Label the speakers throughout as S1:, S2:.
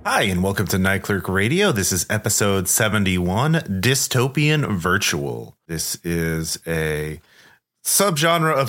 S1: Hi, and welcome to Night Clerk Radio. This is episode 71, Dystopian Virtual. This is a subgenre of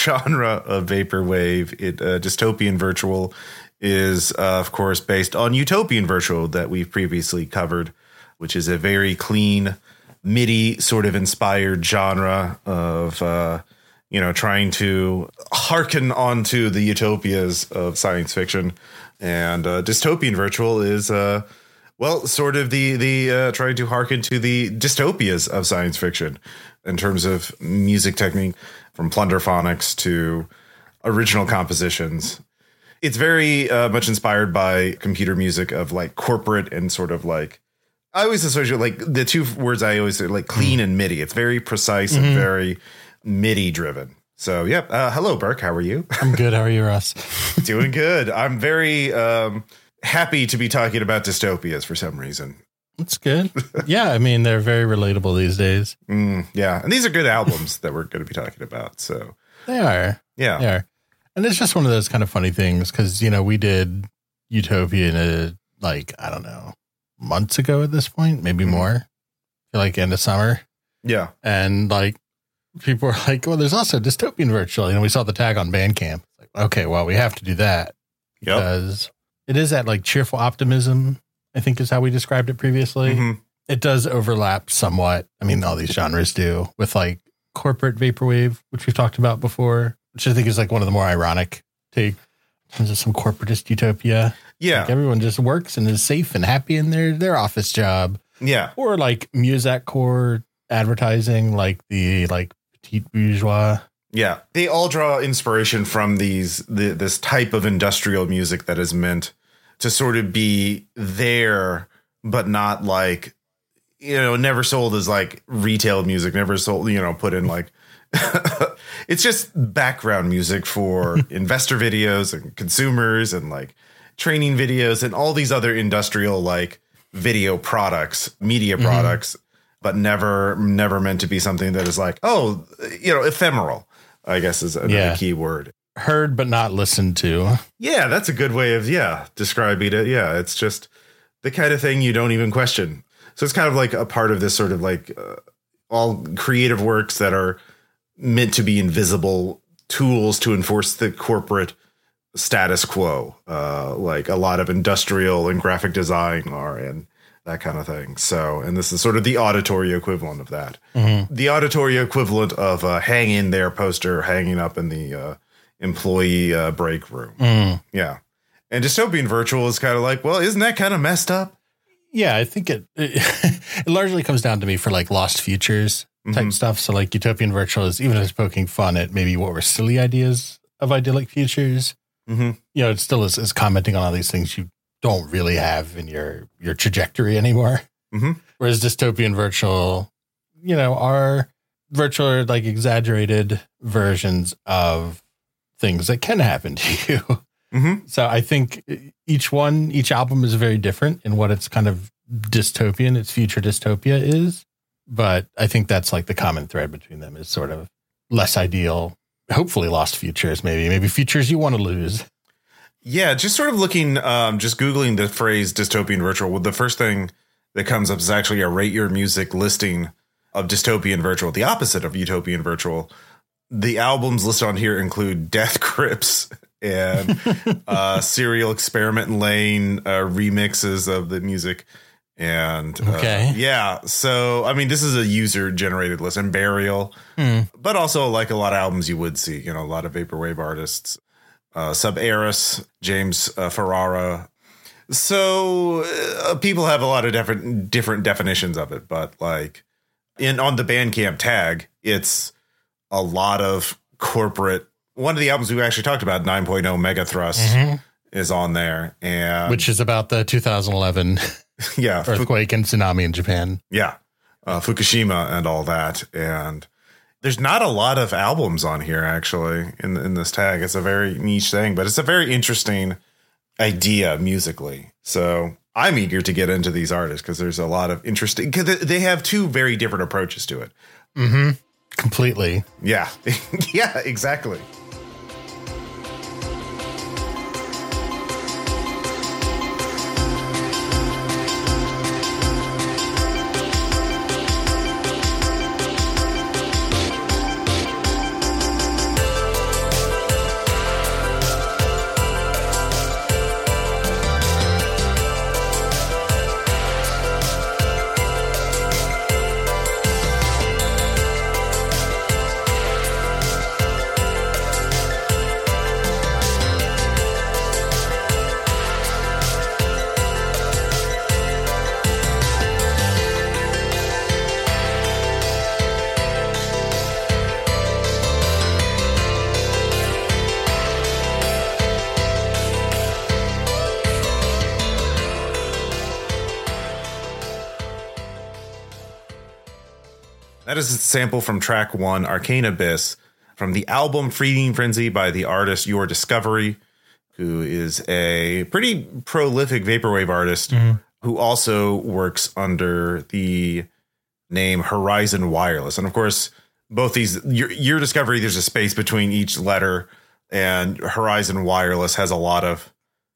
S1: vaporwave. Dystopian Virtual is, of course, based on Utopian Virtual that we've previously covered, which is a very clean, MIDI sort of inspired genre of, trying to hearken onto the utopias of science fiction. And Dystopian Virtual is, sort of the trying to hearken to the dystopias of science fiction in terms of music technique, from plunderphonics to original compositions. It's very much inspired by computer music of like corporate and sort of like, I always associate like the two words I always say, like clean and MIDI. It's very precise and very MIDI driven. So, yep. Hello, Burke. How are you?
S2: I'm good. How are you, Russ?
S1: Doing good. I'm very happy to be talking about dystopias for some reason.
S2: That's good. Yeah, I mean, they're very relatable these days.
S1: Yeah. And these are good albums that we're going to be talking about. So
S2: they are.
S1: Yeah.
S2: They are. And it's just one of those kind of funny things because, we did Utopia months ago at this point, maybe more. Like end of summer.
S1: Yeah.
S2: And like, people were like, well, there's also Dystopian Virtual. We saw the tag on Bandcamp. Like, okay, well, we have to do that because it is that like cheerful optimism, I think is how we described it previously. Mm-hmm. It does overlap somewhat. I mean, all these genres do with like corporate vaporwave, which we've talked about before, which I think is like one of the more ironic take in terms of some corporatist utopia.
S1: Yeah.
S2: Like everyone just works and is safe and happy in their office job.
S1: Yeah.
S2: Or like Muzakcore advertising, like the like petite bourgeois.
S1: Yeah, they all draw inspiration from this type of industrial music that is meant to sort of be there, but not like, never sold as like retail music, never sold, put in like, it's just background music for investor videos and consumers and like training videos and all these other industrial like video products, media products. But never meant to be something that is like, ephemeral, I guess is another key word.
S2: Heard but not listened to.
S1: Yeah, that's a good way of, describing it. Yeah, it's just the kind of thing you don't even question. So it's kind of like a part of this sort of like all creative works that are meant to be invisible tools to enforce the corporate status quo, like a lot of industrial and graphic design are in. That kind of thing. So, and this is sort of the auditory equivalent of that. Mm-hmm. The auditory equivalent of a hang in there poster hanging up in the employee break room. Mm. Yeah. And Dystopian Virtual is kind of like, well, isn't that kind of messed up?
S2: Yeah, I think it largely comes down to me for like Lost Futures type stuff. So like Utopian Virtual is, even if it's poking fun at maybe what were silly ideas of idyllic futures, it still is commenting on all these things you don't really have in your trajectory anymore. Mm-hmm. Whereas Dystopian Virtual, are virtual like exaggerated versions of things that can happen to you. Mm-hmm. So I think each album is very different in what its kind of dystopian, its future dystopia is. But I think that's like the common thread between them is sort of less ideal, hopefully lost futures, maybe futures you want to lose.
S1: Yeah, just sort of looking, just Googling the phrase Dystopian Virtual. Well, the first thing that comes up is actually a Rate Your Music listing of Dystopian Virtual, the opposite of Utopian Virtual. The albums listed on here include Death Grips and Serial Experiment Lane remixes of the music. And so, I mean, this is a user generated list, and Burial, but also like a lot of albums you would see, a lot of vaporwave artists. Sub Eris, James Ferrara. So people have a lot of different definitions of it, but like on the Bandcamp tag, it's a lot of corporate. One of the albums we actually talked about, 9.0 Megathrust, is on there, and
S2: which is about the 2011 earthquake and tsunami in Japan.
S1: Yeah, Fukushima and all that, and there's not a lot of albums on here, actually, in this tag. It's a very niche thing, but it's a very interesting idea musically. So I'm eager to get into these artists because there's a lot of interesting, because they have two very different approaches to it.
S2: Mm-hmm. Completely.
S1: Yeah. Yeah, exactly. That is a sample from track 1, Arcane Abyss, from the album Feeding Frenzy by the artist Your Discovery, who is a pretty prolific vaporwave artist who also works under the name Horizon Wireless. And of course, both these, Your Discovery, there's a space between each letter, and Horizon Wireless has a lot of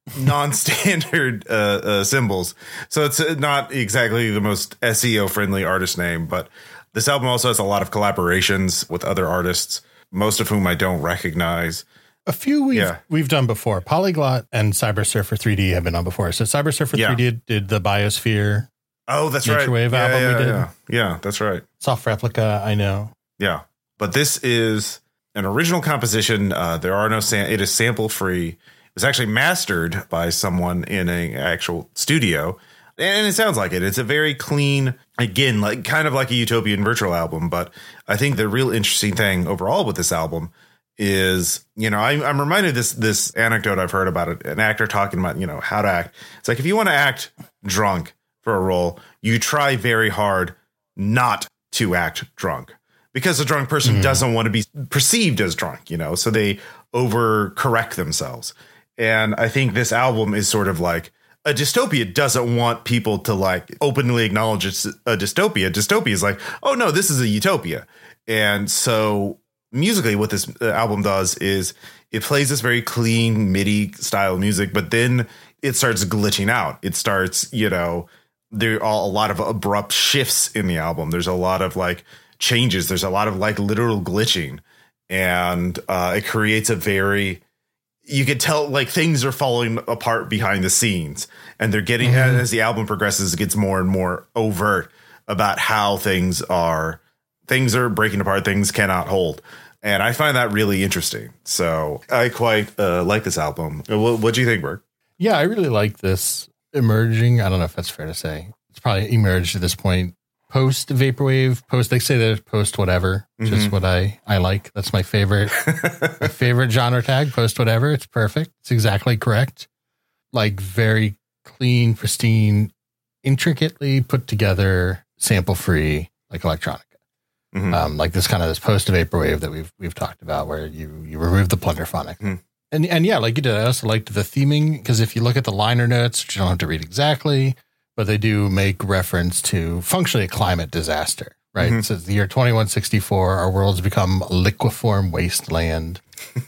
S1: non-standard symbols. So it's not exactly the most SEO friendly artist name, but this album also has a lot of collaborations with other artists, most of whom I don't recognize.
S2: A few we've done before. Polyglot and Cyber Surfer 3D have been on before. So Cyber Surfer 3D did the Biosphere.
S1: Oh, that's right.
S2: Wave album we did.
S1: Yeah, that's right.
S2: Soft Replica, I know.
S1: Yeah, but this is an original composition. There are no it is sample free. It was actually mastered by someone in an actual studio, and it sounds like it. It's a very clean, again, like kind of like a Utopian Virtual album. But I think the real interesting thing overall with this album is, I'm reminded this anecdote I've heard about it. An actor talking about, how to act. It's like, if you want to act drunk for a role, you try very hard not to act drunk, because a drunk person doesn't want to be perceived as drunk, so they overcorrect themselves. And I think this album is sort of like a dystopia doesn't want people to like openly acknowledge it's a dystopia. Dystopia is like, oh no, this is a utopia. And so musically, what this album does is it plays this very clean MIDI style music, but then it starts glitching out. It starts, there are a lot of abrupt shifts in the album. There's a lot of like changes. There's a lot of like literal glitching, and it creates a very, you could tell like things are falling apart behind the scenes, and they're getting, as the album progresses, it gets more and more overt about how things are breaking apart. Things cannot hold. And I find that really interesting. So I quite like this album. What do you think, Bert?
S2: Yeah, I really like this emerging. I don't know if that's fair to say. It's probably emerged at this point. Post vaporwave, they say that it's post whatever, which is what I like. That's my favorite, genre tag, post whatever. It's perfect. It's exactly correct. Like very clean, pristine, intricately put together, sample free, like electronica. Like this post vaporwave that we've talked about, where you remove the plunderphonic. And yeah, like you did, I also liked the theming, because if you look at the liner notes, which you don't have to read exactly, but they do make reference to functionally a climate disaster, right? It says the year 2164, our world's become a liqueform wasteland,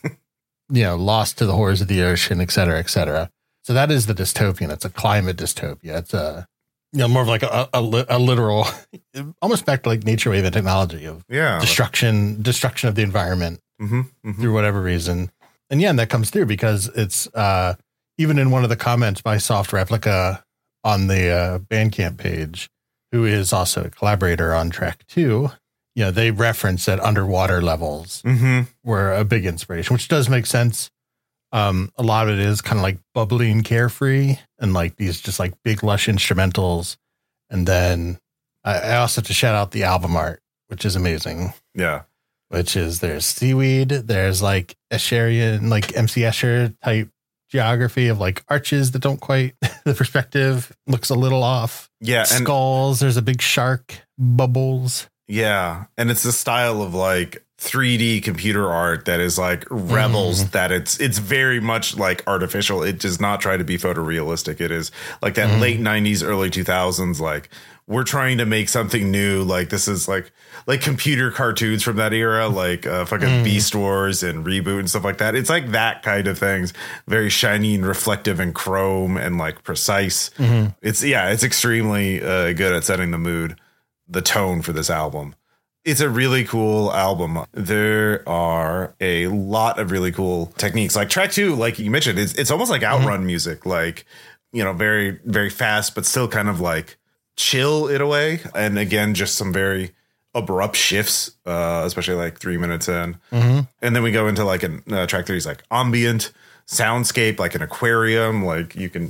S2: lost to the horrors of the ocean, et cetera, et cetera. So that is the dystopian. It's a climate dystopia. It's a, more of like a literal, almost back to like nature wave and technology of destruction of the environment through whatever reason. And yeah, and that comes through because it's even in one of the comments by Soft Replica on the Bandcamp page, who is also a collaborator on track 2, they reference that underwater levels were a big inspiration, which does make sense. A lot of it is kind of like bubbly and carefree, and like these just like big lush instrumentals. And then I also have to shout out the album art, which is amazing.
S1: Yeah.
S2: Which is, there's seaweed, there's like Escherian, like MC Escher type geography of like arches that don't quite, the perspective looks a little off.
S1: Yeah.
S2: Skulls, there's a big shark, bubbles.
S1: Yeah. And it's the style of like 3D computer art that is like rebels, that it's very much like artificial. It does not try to be photorealistic. It is like that late 90s, early 2000s, like we're trying to make something new. Like this is like computer cartoons from that era, like fucking Beast Wars and Reboot and stuff like that. It's like that kind of things, very shiny and reflective and chrome and like precise. It's extremely good at setting the mood, the tone for this album. It's a really cool album. There are a lot of really cool techniques. Like track 2, like you mentioned, it's almost like outrun music, like, very, very fast, but still kind of like chill in a way. And again, just some very abrupt shifts, especially like 3 minutes in. And then we go into like track 3 is like ambient soundscape, like an aquarium. Like you can,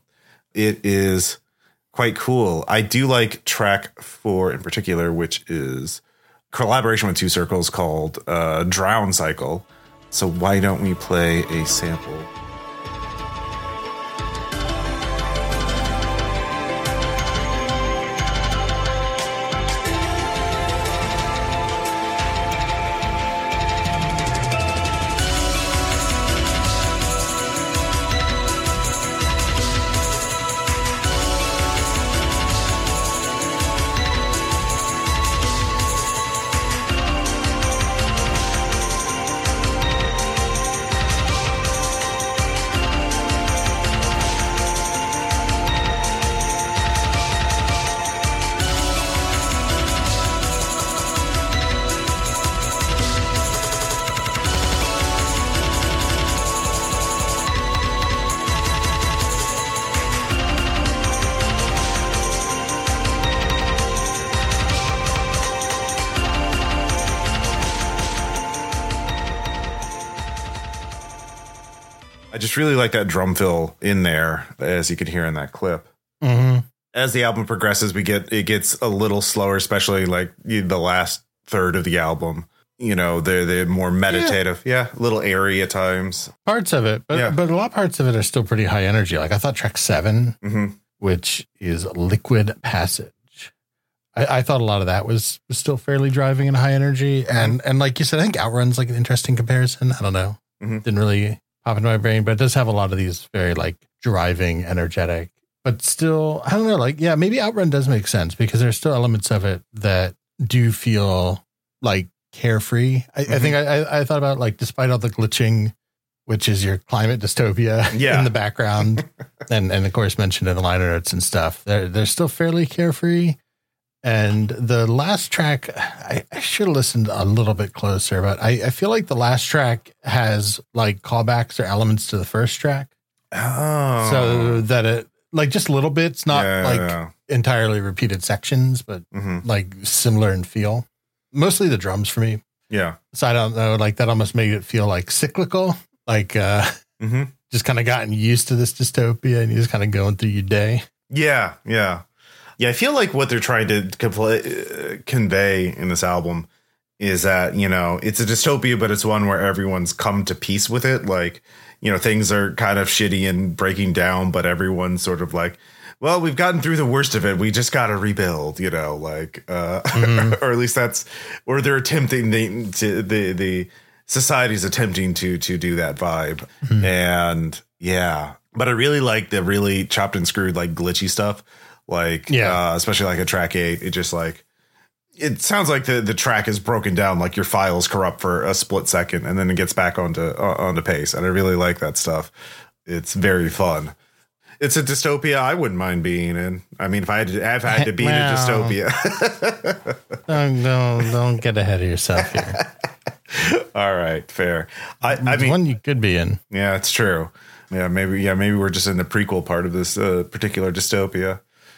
S1: it is quite cool. I do like track 4 in particular, which is collaboration with Two Circles called Drown Cycle. So why don't we play a sample? I just really like that drum fill in there, as you can hear in that clip.
S2: Mm-hmm.
S1: As the album progresses, it gets a little slower, especially like the last third of the album. You know, they're more meditative. Yeah, a little airy at times.
S2: Parts of it, but a lot of parts of it are still pretty high energy. Like I thought track 7, which is Liquid Passage. I thought a lot of that was still fairly driving and high energy. And like you said, I think Outrun's like an interesting comparison. I don't know. Didn't really pop into my brain, but it does have a lot of these very like driving, energetic, but still, I don't know, like, yeah, maybe Outrun does make sense because there's still elements of it that do feel like carefree. I think I thought about like, despite all the glitching, which is your climate dystopia in the background and of course mentioned in the liner notes and stuff, they're still fairly carefree. And the last track, I should have listened a little bit closer, but I feel like the last track has like callbacks or elements to the first track.
S1: Oh.
S2: So that it, like just little bits, not entirely repeated sections, but like similar in feel. Mostly the drums for me.
S1: Yeah.
S2: So I don't know, like that almost made it feel like cyclical, like just kind of gotten used to this dystopia and you're just kind of going through your day.
S1: Yeah. Yeah. Yeah, I feel like what they're trying to convey in this album is that, you know, it's a dystopia, but it's one where everyone's come to peace with it. Like, you know, things are kind of shitty and breaking down, but everyone's sort of like, well, we've gotten through the worst of it. We just got to rebuild, you know, like, or at least that's, or they're attempting the society's attempting to do that vibe. And yeah, but I really like the really chopped and screwed, like glitchy stuff. Like, especially like a track 8, it just like, it sounds like the track is broken down, like your files corrupt for a split second and then it gets back onto pace. And I really like that stuff. It's very fun. It's a dystopia I wouldn't mind being in. I mean, if I had to be in a dystopia.
S2: Don't get ahead of yourself here.
S1: All right, fair. I mean,
S2: one you could be in.
S1: Yeah, it's true. Yeah, maybe we're just in the prequel part of this particular dystopia.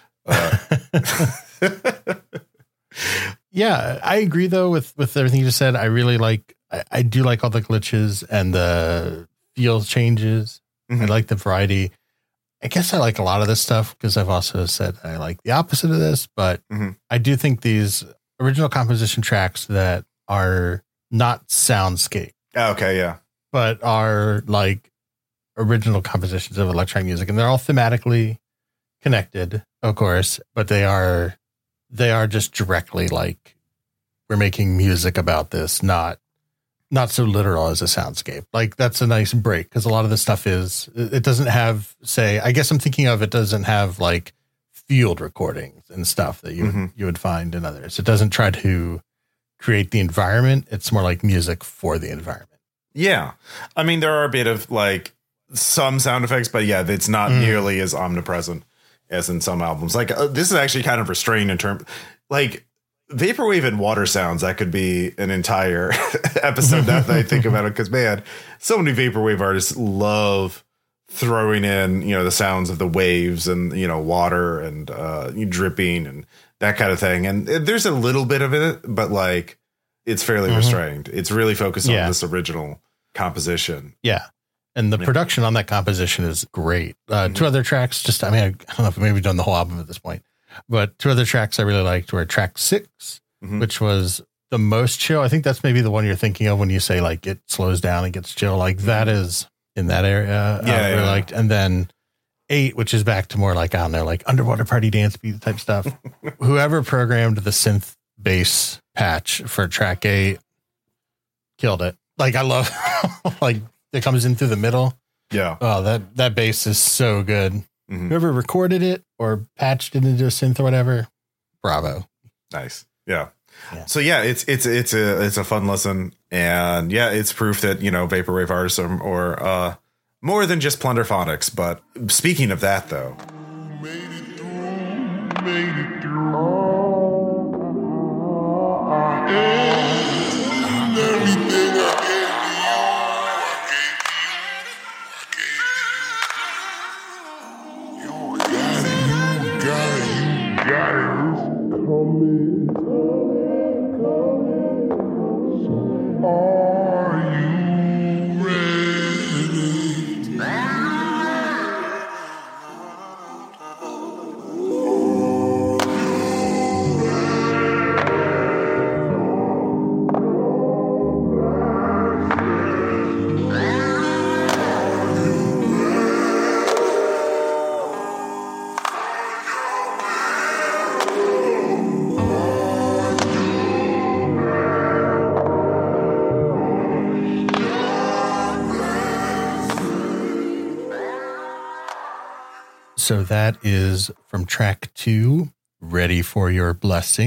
S2: Yeah, I agree though with everything you just said. I really like, I do like all the glitches and the feel changes. I like the variety. I guess I like a lot of this stuff because I've also said I like the opposite of this, but I do think these original composition tracks that are not soundscape.
S1: Okay, yeah.
S2: But are like original compositions of electronic music, and they're all thematically connected, of course, but they are just directly like we're making music about this, not so literal as a soundscape. Like that's a nice break because a lot of the stuff it doesn't have, say, I guess I'm thinking of, it doesn't have like field recordings and stuff that you would find in others. It doesn't try to create the environment. It's more like music for the environment. Yeah.
S1: I mean, there are a bit of like some sound effects, but yeah, it's not nearly as omnipresent as in some albums. Like this is actually kind of restrained in terms, like vaporwave and water sounds. That could be an entire episode now that I think about it. Because man, so many vaporwave artists love throwing in, you know, the sounds of the waves and, you know, water and dripping and that kind of thing. And there's a little bit of it, but like it's fairly restrained. It's really focused on this original composition.
S2: Yeah. And the production on that composition is great. 2 other tracks, just, I mean, I don't know if maybe done the whole album at this point, but 2 other tracks I really liked were track 6, which was the most chill. I think that's maybe the one you're thinking of when you say like it slows down and gets chill. Like that is in that area. I really liked. And then 8, which is back to more like, I don't know, like underwater party dance beat type stuff. Whoever programmed the synth bass patch for track 8 killed it. Like I love like it comes in through the middle.
S1: Yeah.
S2: Oh, that bass is so good. Whoever recorded it or patched it into a synth or whatever, bravo.
S1: Nice. Yeah. So yeah, it's a fun listen, and yeah, it's proof that, you know, vaporwave artists are more than just plunderphonics. But speaking of that, though,
S2: So that is from track 2, Ready for Your Blessing, ?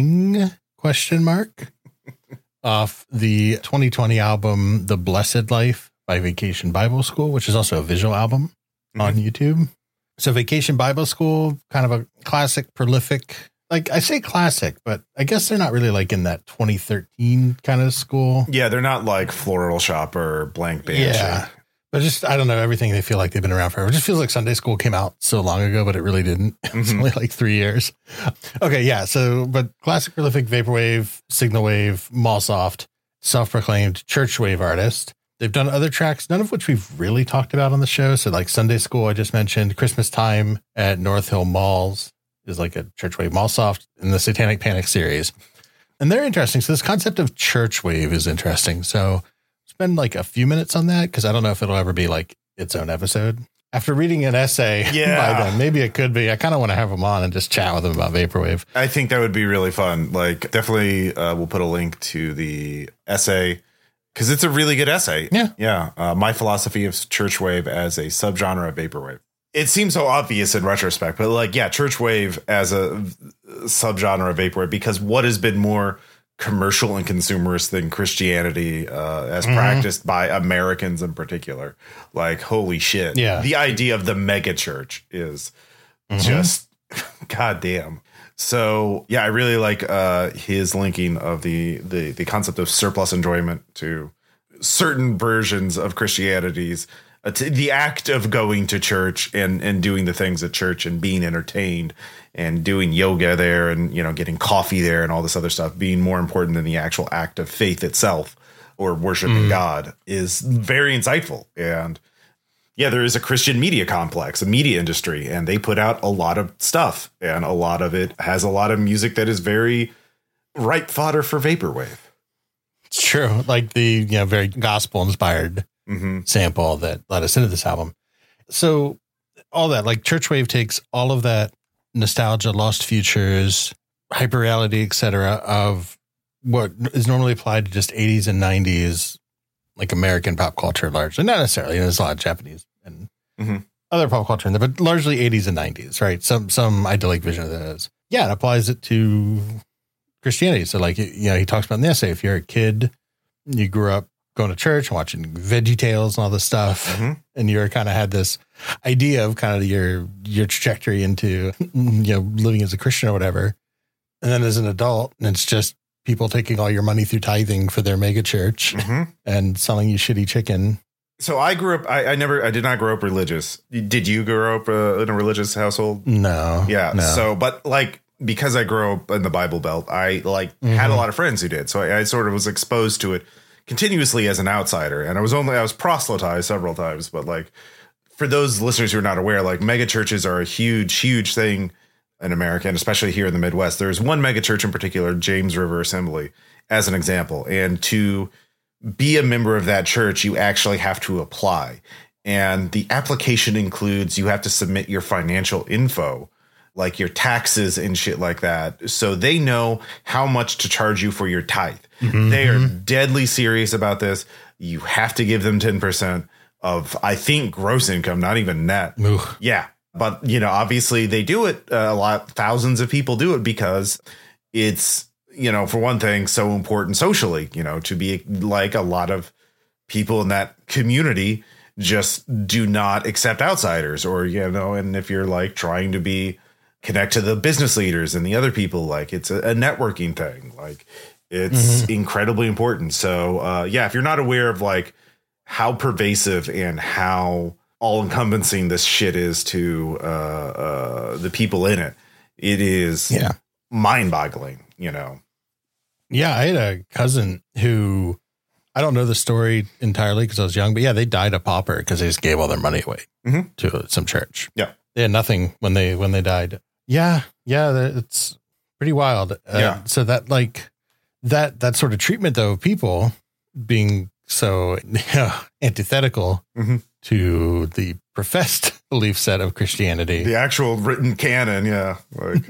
S2: Off the 2020 album, The Blessed Life by Vacation Bible School, which is also a visual album on YouTube. So Vacation Bible School, kind of a classic, prolific, like I say classic, but I guess they're not really like in that 2013 kind of school.
S1: Yeah, they're not like Floral Shop or Blank Banshee.
S2: Yeah. But just, I don't know, everything, they feel like they've been around forever. It just feels like Sunday School came out so long ago, but it really didn't. It's only like 3 years. Okay, yeah. So, but classic, prolific, vaporwave, signal wave, Mallsoft, self-proclaimed church wave artist. They've done other tracks, none of which we've really talked about on the show. So like Sunday School, I just mentioned. Christmas Time at North Hill Malls is like a church wave. Mallsoft in the Satanic Panic series. And they're interesting. So this concept of church wave is interesting. So spend like a few minutes on that because I don't know if it'll ever be like its own episode. After reading an essay by them, maybe it could be. I kind of want to have them on and just chat with them about vaporwave.
S1: I think that would be really fun. Like, definitely, we'll put a link to the essay because it's a really good essay.
S2: Yeah.
S1: My philosophy of churchwave as a subgenre of vaporwave. It seems so obvious in retrospect, but like, yeah, churchwave as a subgenre of vaporwave, because what has been more commercial and consumerist than Christianity as practiced by Americans in particular? Like, holy shit.
S2: Yeah.
S1: The idea of the mega church is just goddamn. So yeah, I really like his linking of the concept of surplus enjoyment to certain versions of Christianity's to the act of going to church and doing the things at church and being entertained and doing yoga there and, you know, getting coffee there and all this other stuff being more important than the actual act of faith itself or worshiping God is very insightful. And yeah, there is a Christian media complex, a media industry, and they put out a lot of stuff, and a lot of it has a lot of music that is very ripe fodder for vaporwave.
S2: It's true. Like the, you know, very gospel inspired sample that led us into this album. So all that, like churchwave takes all of that nostalgia, lost futures, hyperreality, etc., of what is normally applied to just 80s and 90s, like American pop culture largely. Not necessarily, you know, there's a lot of Japanese and other pop culture in there, but largely 80s and 90s, right? Some idyllic vision of that is. Yeah, it applies it to Christianity. So like, you know, he talks about in the essay, if you're a kid, you grew up going to church and watching Veggie Tales and all this stuff, and you kind of had this idea of kind of your trajectory into, you know, living as a Christian or whatever. And then as an adult, and it's just people taking all your money through tithing for their mega church and selling you shitty chicken. So
S1: I grew up, I did not grow up religious. Did you grow up in a religious household?
S2: No.
S1: Yeah. No. So, but like, because I grew up in the Bible Belt, I like had a lot of friends who did. So I sort of was exposed to it continuously as an outsider. And I was proselytized several times, but like for those listeners who are not aware, like mega churches are a huge thing in America, and especially here in the Midwest. There's one mega church in particular, James River Assembly, as an example. And to be a member of that church, you actually have to apply. And the application includes, you have to submit your financial info, like your taxes and shit like that. So they know how much to charge you for your tithe. They are deadly serious about this. You have to give them 10% of, I think, gross income, not even net. Yeah. But, you know, obviously they do it a lot. Thousands of people do it because it's, you know, for one thing, so important socially, you know, to be like a lot of people in that community just do not accept outsiders, or, you know, and if you're like trying to connect to the business leaders and the other people, like it's a networking thing. Like it's incredibly important. So, yeah, if you're not aware of like how pervasive and how all encompassing this shit is to the people in it, it is mind boggling, you know?
S2: Yeah. I had a cousin who, I don't know the story entirely because I was young, but yeah, they died a pauper because they just gave all their money away to some church.
S1: Yeah.
S2: They had nothing when they died. Yeah. It's pretty wild. So that like that sort of treatment though, of people being so antithetical to the professed belief set of Christianity,
S1: the actual written canon. Yeah. Like.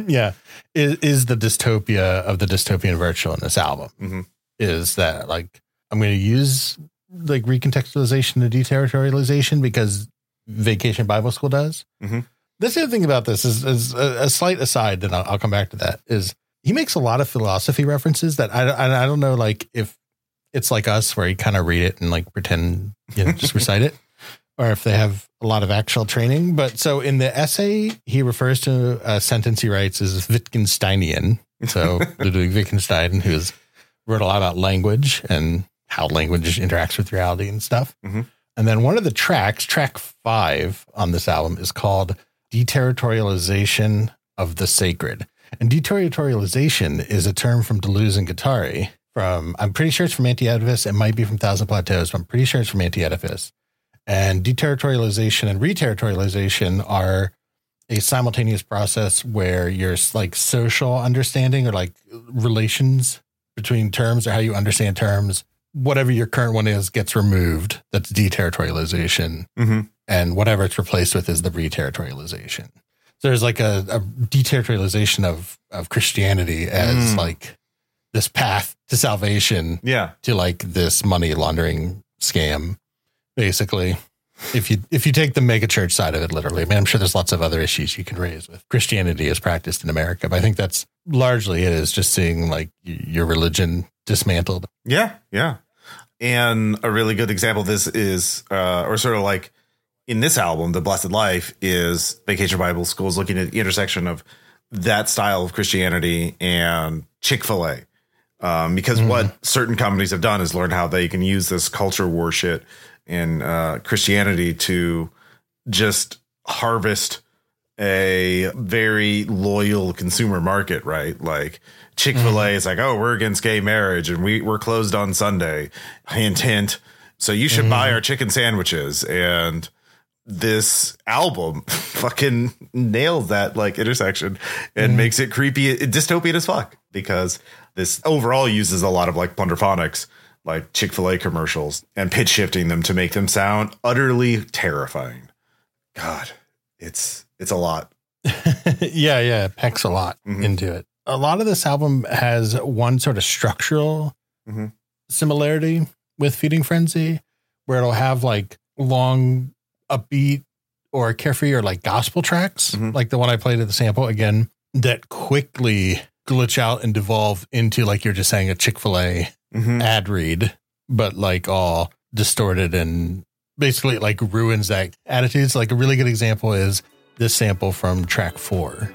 S2: Is the dystopia of the dystopian virtual in this album is that like, I'm going to use like recontextualization and deterritorialization because Vacation Bible School does. That's the other thing about this is a slight aside, and I'll come back to that, is he makes a lot of philosophy references that I don't know, like if it's like us where you kind of read it and like pretend, just recite it, or if they have a lot of actual training. But so in the essay, he refers to a sentence he writes as Wittgensteinian. So Ludwig Wittgenstein, who's wrote a lot about language and how language interacts with reality and stuff. Mm-hmm. And then one of the tracks, track 5 on this album, is called Deterritorialization of the Sacred. And deterritorialization is a term from Deleuze and Guattari. I'm pretty sure it's from Anti-Oedipus. It might be from Thousand Plateaus, but I'm pretty sure it's from Anti-Oedipus. And deterritorialization and reterritorialization are a simultaneous process where your like social understanding or like relations between terms or how you understand terms, whatever your current one is, gets removed. That's deterritorialization. Mm-hmm. And whatever it's replaced with is the reterritorialization. So there's like a deterritorialization of Christianity as like this path to salvation.
S1: Yeah.
S2: To like this money laundering scam, basically. If you take the mega church side of it, literally, I mean, I'm sure there's lots of other issues you can raise with Christianity as practiced in America, but I think that's largely it, is just seeing like your religion dismantled.
S1: Yeah. Yeah. And a really good example of this is, or sort of like in this album, The Blessed Life, is Vacation Bible School's looking at the intersection of that style of Christianity and Chick-fil-A. Because what certain companies have done is learn how they can use this culture war shit in Christianity to just harvest a very loyal consumer market, right? Like Chick-fil-A is like, oh, we're against gay marriage and we're closed on Sunday. Hint, hint. So you should buy our chicken sandwiches. And this album fucking nails that like intersection and makes it creepy, dystopian as fuck, because this overall uses a lot of like plunderphonics, like Chick-fil-A commercials, and pitch shifting them to make them sound utterly terrifying. God, it's a lot.
S2: Yeah. It packs a lot into it. A lot of this album has one sort of structural similarity with Feeding Frenzy, where it'll have like long upbeat or carefree or like gospel tracks, like the one I played at the sample again, that quickly glitch out and devolve into, like you're just saying, a Chick-fil-A ad read, but like all distorted and basically like ruins that attitudes. Like a really good example is this sample from track 4.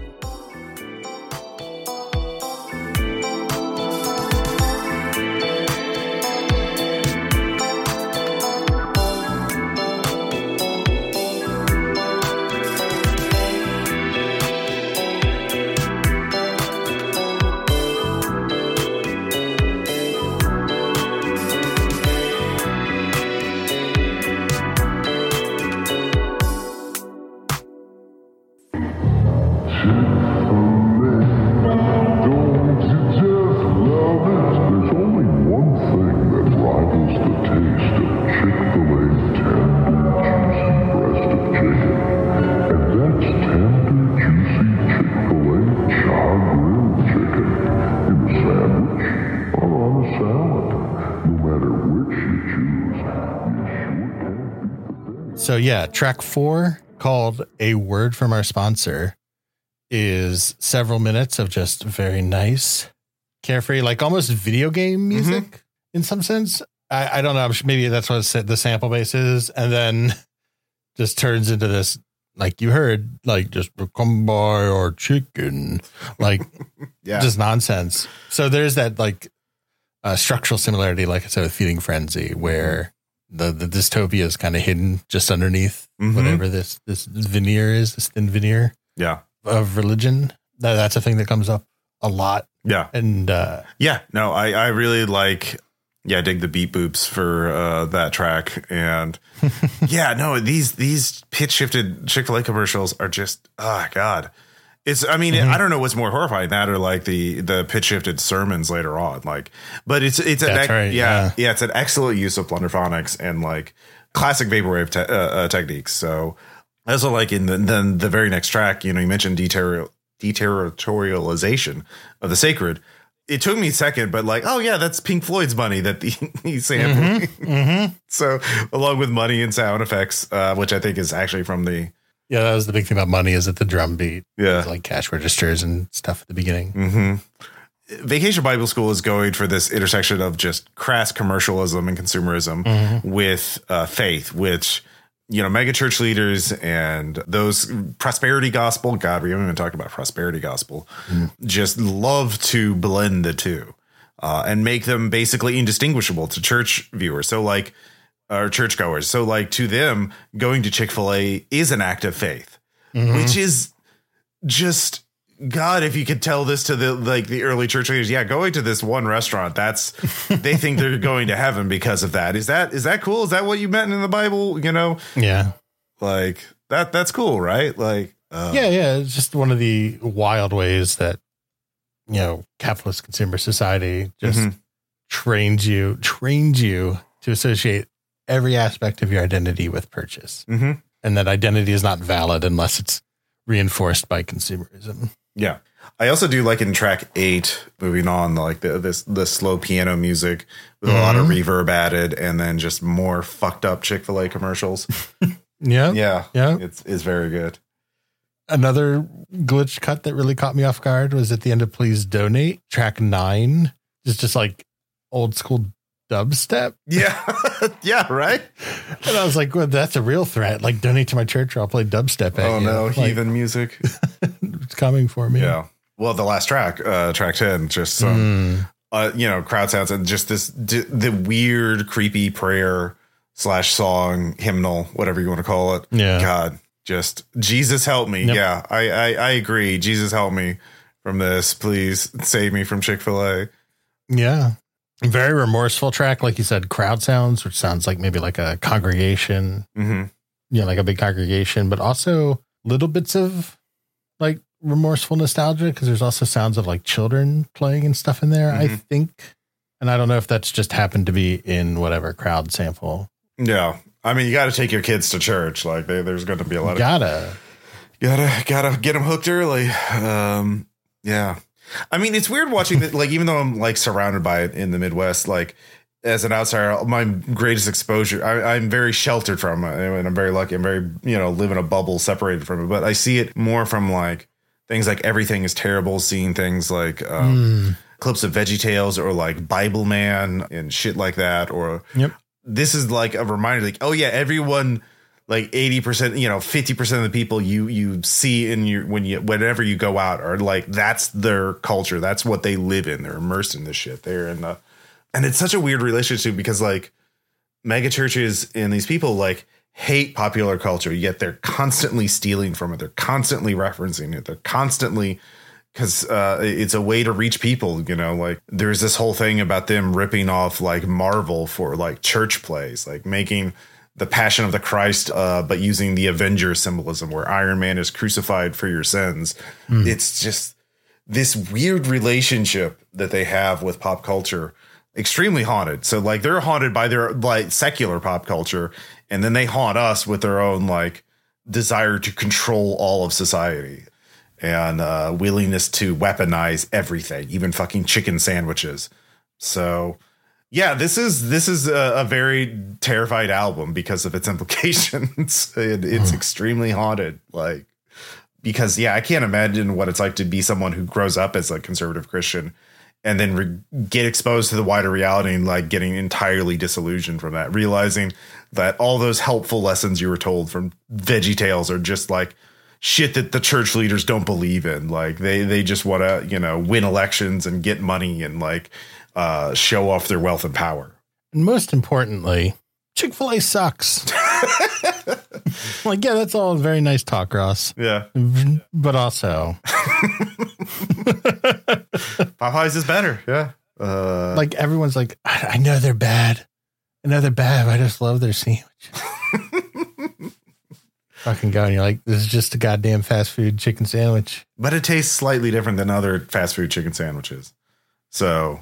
S2: So yeah, track 4, called A Word From Our Sponsor, is several minutes of just very nice, carefree, like almost video game music in some sense. I don't know. Maybe that's what the sample base is. And then just turns into this, like you heard, like just come by our chicken, like just nonsense. So there's that like structural similarity, like I said, with Feeding Frenzy, where the dystopia is kind of hidden just underneath whatever this veneer is, this thin veneer of religion. That's a thing that comes up a lot. Yeah. And
S1: I really like, dig the beat boops for that track. And these pitch shifted Chick-fil-A commercials are just, oh God. It's, I mean, I don't know what's more horrifying, that or like the pitch shifted sermons later on, like, but it's it's an excellent use of plunderphonics and like classic vaporwave techniques. So also like in the very next track, you mentioned deterritorialization of the sacred. It took me a second, but like, oh yeah, that's Pink Floyd's Money that he's sampling. So along with Money and sound effects, which I think is actually from the
S2: Yeah, that was the big thing about money, is at the drum beat.
S1: Yeah.
S2: Like cash registers and stuff at the beginning.
S1: Mm-hmm. Vacation Bible School is going for this intersection of just crass commercialism and consumerism with faith, which, you know, mega church leaders and those prosperity gospel, God, we haven't even talked about prosperity gospel, just love to blend the two and make them basically indistinguishable to church viewers. So like, or churchgoers. So like to them, going to Chick-fil-A is an act of faith, which is just, God, if you could tell this to the early church leaders, yeah, going to this one restaurant, they think they're going to heaven because of that. Is that cool? Is that what you meant in the Bible? You know?
S2: Yeah.
S1: Like that's cool, right? Like,
S2: yeah. It's just one of the wild ways that, you know, capitalist consumer society just trains you to associate every aspect of your identity with purchase. And that identity is not valid unless it's reinforced by consumerism.
S1: Yeah. I also do like in track 8, moving on, like the slow piano music with a lot of reverb added and then just more fucked up Chick-fil-A commercials. Yeah. It's very good.
S2: Another glitch cut that really caught me off guard was at the end of Please Donate, track 9. It's just like old school dubstep.
S1: Yeah. Yeah, right.
S2: And I was like, well, that's a real threat. Like, donate to my church or I'll play dubstep at you.
S1: No,
S2: like,
S1: heathen music.
S2: It's coming for me.
S1: Yeah. Well, the last track, track 10, just some, crowd sounds and just the weird, creepy prayer / song, hymnal, whatever you want to call it.
S2: Yeah.
S1: God, just Jesus help me. Yep. Yeah, I agree. Jesus help me from this. Please save me from Chick-fil-A.
S2: Yeah. Very remorseful track. Like you said, crowd sounds, which sounds like maybe like a congregation, like a big congregation, but also little bits of like remorseful nostalgia, because there's also sounds of like children playing and stuff in there, I think. And I don't know if that's just happened to be in whatever crowd sample.
S1: Yeah. I mean, you got to take your kids to church. Like there's going to be a lot of
S2: gotta
S1: get them hooked early. Yeah. I mean, it's weird watching that, like, even though I'm like surrounded by it in the Midwest, like as an outsider, my greatest exposure, I'm very sheltered from it, and I'm very lucky. I'm very, live in a bubble separated from it, but I see it more from like things like Everything is Terrible, seeing things like clips of VeggieTales or like Bible Man and shit like that. Or this is like a reminder, like, oh yeah, everyone, like 80%, 50% of the people you see in whenever you go out are like, that's their culture. That's what they live in. They're immersed in this shit. And it's such a weird relationship because like mega churches and these people like hate popular culture, yet they're constantly stealing from it. They're constantly referencing it. They're constantly, because it's a way to reach people, like there's this whole thing about them ripping off like Marvel for like church plays, like making the Passion of the Christ, but using the Avenger symbolism where Iron Man is crucified for your sins. It's just this weird relationship that they have with pop culture, extremely haunted. So like they're haunted by their like secular pop culture, and then they haunt us with their own like desire to control all of society and willingness to weaponize everything, even fucking chicken sandwiches. So yeah, this is a very terrified album because of its implications. It's extremely haunted, like, because, I can't imagine what it's like to be someone who grows up as a conservative Christian and then get exposed to the wider reality and like getting entirely disillusioned from that, realizing that all those helpful lessons you were told from VeggieTales are just like shit that the church leaders don't believe in. Like they just want to, win elections and get money and like, show off their wealth and power.
S2: And most importantly, Chick-fil-A sucks. Like, yeah, that's all very nice talk, Ross.
S1: Yeah.
S2: But also
S1: Popeyes is better. Yeah.
S2: Like everyone's like, I know they're bad. I know they're bad, but I just love their sandwich. Fucking go, and you're like, this is just a goddamn fast food chicken sandwich.
S1: But it tastes slightly different than other fast food chicken sandwiches. So,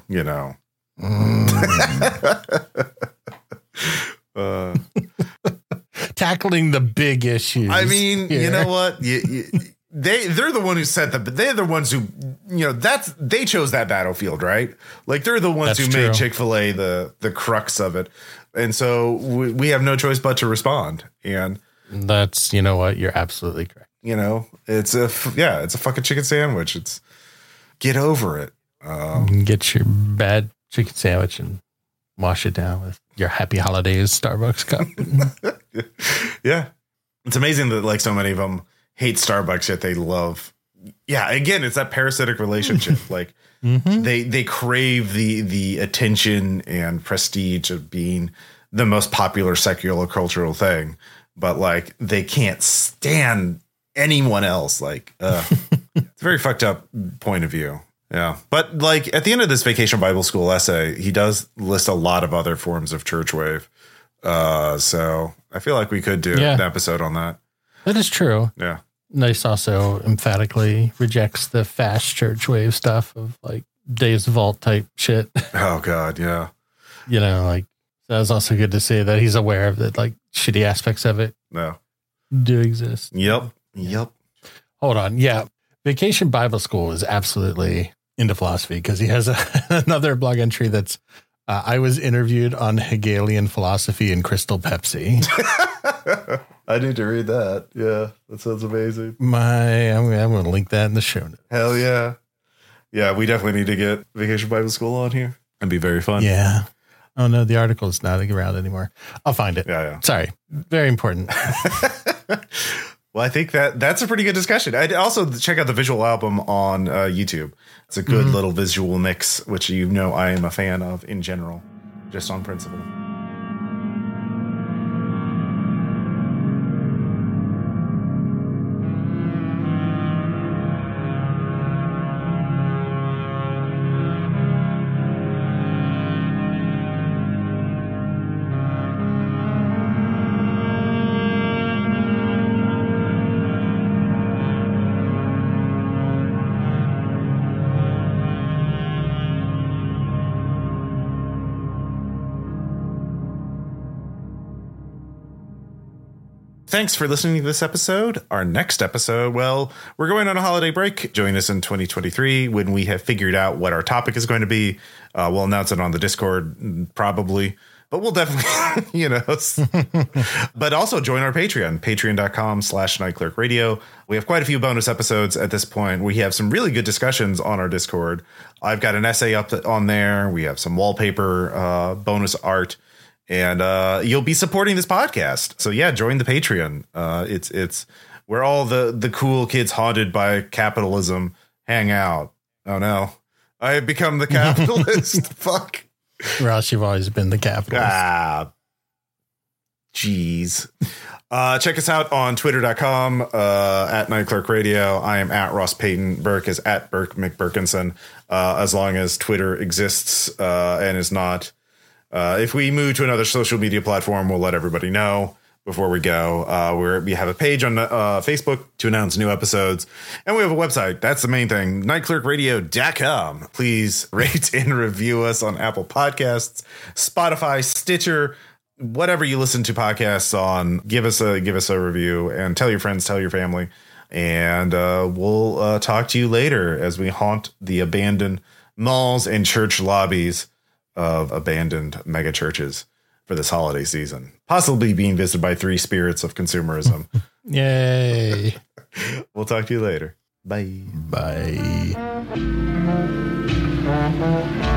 S2: tackling the big issues.
S1: I mean, here. You know what? They're the one who set they're the ones who, they chose that battlefield, right? Like they're the ones who made Chick-fil-A the crux of it. And so we have no choice but to respond. And
S2: That's, you know what? You're absolutely correct.
S1: You know, it's a fucking chicken sandwich. It's get over it.
S2: Get your bad chicken sandwich and wash it down with your Happy Holidays Starbucks cup.
S1: Yeah. It's amazing that like so many of them hate Starbucks, yet they love. Yeah. Again, it's that parasitic relationship. Like they crave the attention and prestige of being the most popular secular cultural thing, but like they can't stand anyone else. Like, it's a very fucked up point of view. Yeah. But like at the end of this Vacation Bible School essay, he does list a lot of other forms of church wave. So I feel like we could do an episode on that.
S2: That is true.
S1: Yeah.
S2: Nice also emphatically rejects the fast church wave stuff of like Days Vault type shit.
S1: Oh God. Yeah.
S2: You know, like that was also good to see that he's aware of that, like shitty aspects of it do exist.
S1: Yep.
S2: Hold on. Yeah. Vacation Bible School is absolutely into philosophy because he has another blog entry that's I was interviewed on Hegelian philosophy and Crystal Pepsi.
S1: I need to read that. Yeah, that sounds amazing.
S2: I'm going to link that in the show notes.
S1: Hell yeah. Yeah, we definitely need to get Vacation Bible School on here. It'd be very fun.
S2: Yeah. Oh, no, the article is not around anymore. I'll find it.
S1: Yeah.
S2: Sorry. Very important.
S1: Well, I think that's a pretty good discussion. I'd also check out the visual album on YouTube. It's a good little visual mix, which you know I am a fan of in general, just on principle. Thanks for listening to this episode. Our next episode, well, we're going on a holiday break. Join us in 2023 when we have figured out what our topic is going to be. We'll announce it on the Discord, probably, but we'll definitely, but also join our Patreon, patreon.com/nightclerkradio. We have quite a few bonus episodes at this point. We have some really good discussions on our Discord. I've got an essay up on there. We have some wallpaper, bonus art. And you'll be supporting this podcast. So, yeah, join the Patreon. It's where all the cool kids haunted by capitalism hang out. Oh, no. I have become the capitalist. Fuck.
S2: Ross, you've always been the capitalist.
S1: Jeez. Check us out on twitter.com at Night Clerk Radio. I am at Ross Payton. Burke is at Burke McBurkinson. As long as Twitter exists and is not. If we move to another social media platform, we'll let everybody know before we go. We have a page on Facebook to announce new episodes, and we have a website. That's the main thing, nightclerkradio.com. Please rate and review us on Apple Podcasts, Spotify, Stitcher, whatever you listen to podcasts on. Give us a review and tell your friends, tell your family, and we'll talk to you later as we haunt the abandoned malls and church lobbies of abandoned mega churches for this holiday season, possibly being visited by three spirits of consumerism.
S2: Yay.
S1: We'll talk to you later. Bye.
S2: Bye.